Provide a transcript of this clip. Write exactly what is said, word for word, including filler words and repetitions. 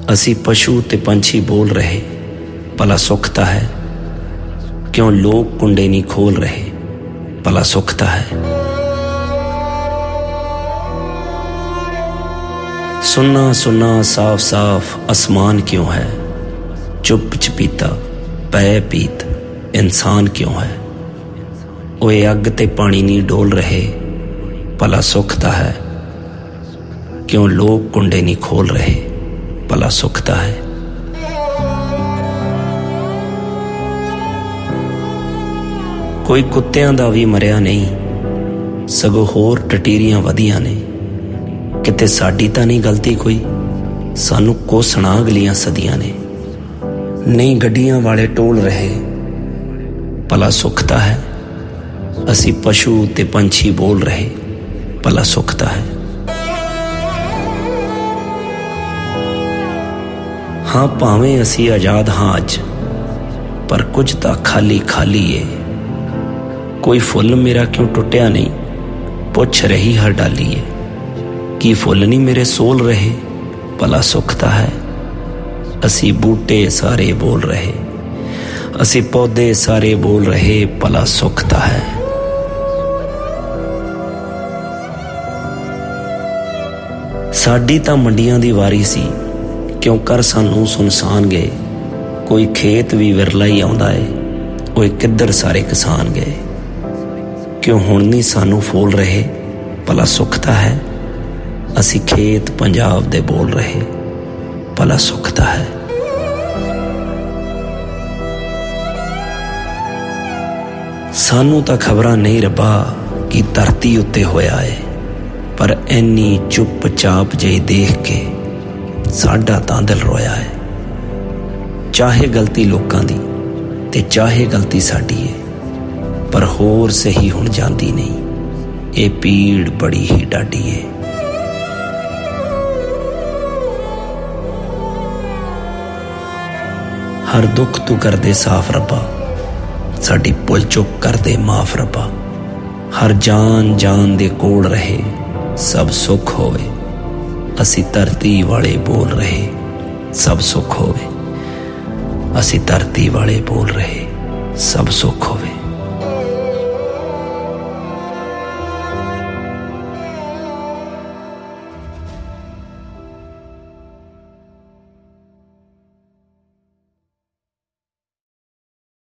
असी पशु ते पंछी बोल रहे, भला सुख ता है। क्यों लोग कुंडे नहीं खोल रहे, भला सुख ता है। सुन्ना सुन्ना साफ साफ आसमान क्यों है, चुप चपीता पै पीत इंसान क्यों है। ओए अग ते पानी नहीं डोल रहे, भला सुख ता है। क्यों लोग कुंडे नहीं खोल रहे, भला सुख ता है। कोई कुत्तियां दा भी मरिया नहीं, सगों होर टटीरियां वधियां ने। किते साडी तां नहीं गलती कोई, सानू कोसना अगलियां सदियां ने। नहीं गड्डियां वाले टोल रहे, भला सुख ता है। असी पशु ते पंछी बोल रहे, भला सुख ता है। हाँ भावें असी आजाद हाँ अज, पर कुछ तां खाली खाली है। कोई फुल मेरा क्यों टुटिया नहीं, पुछ रही हर डाली है। कि फुल नहीं मेरे सोल रहे, भला सुख ता है। असी बूटे सारे बोल रहे, असी पौधे सारे बोल रहे, भला सुख ता है। साडी तां मंडियां दी वारी सी, क्यों कर सानू सुनसान गए। कोई खेत भी विरला ही आउंदा है, ओए किधर सारे किसान गए। क्यों हुण नहीं सानू फोल रहे, भला सुख ता है। असी खेत पंजाब दे बोल रहे, भला सुख ता है। सानू तां खबरां नहीं रब्बा कि धरती उत्ते होया है, पर इन्नी चुप चाप जही देख के साडा तां दिल रोया है। चाहे गलती लोकां दी ते चाहे गलती साडी है, पर होर सही हुण जांदी नहीं। ये पीड़ बड़ी ही डाडी है। हर दुख तू कर दे साफ रब्बा, साडी भुल चुक कर दे माफ रब्बा। हर जान जान दे कोल रहे, सब सुख होवे। असी धरती वाले बोल रहे, सब सुख होवे। असी धरती वाले बोल रहे, सब सुख होवे।